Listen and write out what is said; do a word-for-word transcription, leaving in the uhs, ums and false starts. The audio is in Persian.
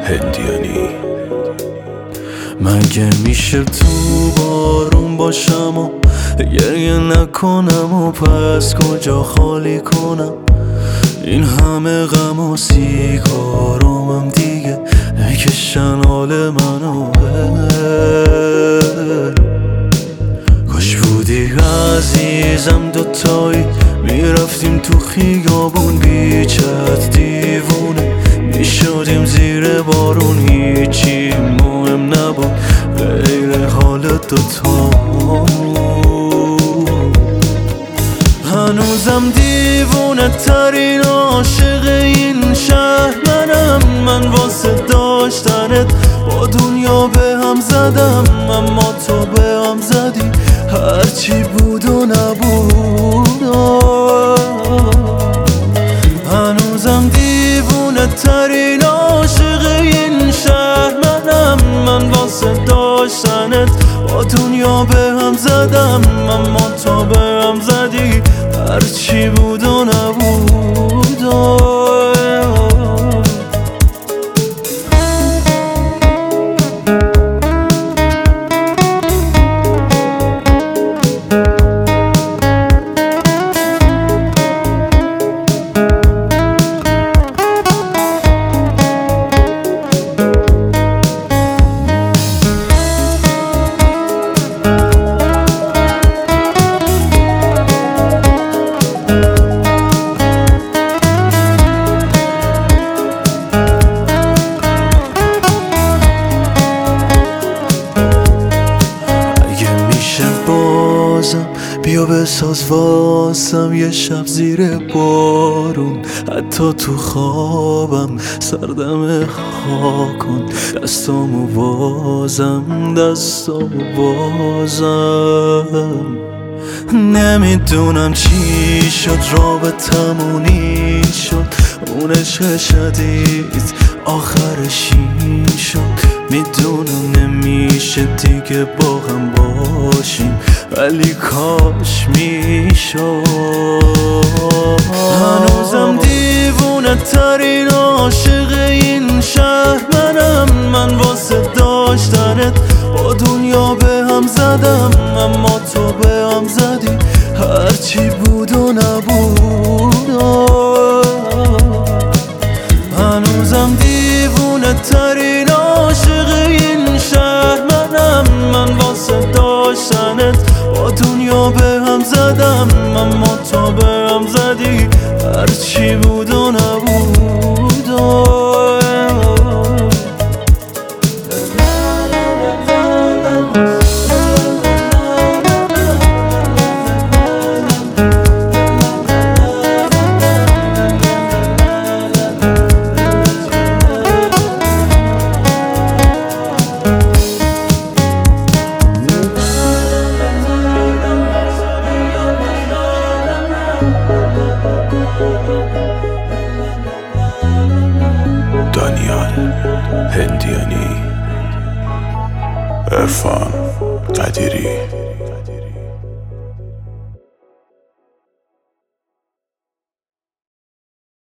هندیانی. مگه میشه تو بارون باشم و گریه نکنم و پس کجا خالی کنم این همه غم و سیگارامم دیگه نکشن حال منو. کاش بودی عزیزم دوتایی میرفتیم تو خیابون بیچت دیوونه میشدیم زیر بارون هیچی مهم نبود غیر حال دوتامون. هنوزم دیوونه ترین عاشق این شهر منم. من واسه داشتنت با دنیا به هم زدم اما تو به هم زدی هرچی بود و نبود. هنوزم دیوونه ترین عاشق این شهر منم. من واسه داشتنت با دنیا به هم زدم اما تو به هم زدی هرچی بود و نبود. بیا بساز واسم یه شب زیر بارون حتی تو خوابم سردم خاک کن دستامو بازم دستامو بازم. نمیدونم چی شد رابطمونی شد اون عشق شدید آخرش این شد. میدونم نمیشه دیگه با هم باشیم ولی کاش میشد. هنوزم دیوونه ترین عاشق این شهر منم. من واسه داشتنت با دنیا به هم زدم اما تو به هم زدی هرچی بود و نبود. هنوزم دیوونه ترین عاشق این شهر منم. من واسه داشتنت با دنیا به هم زدم اما تو به هم زدی هرچی بود و نبود. دانیال هندیانی، عرفان قدیری.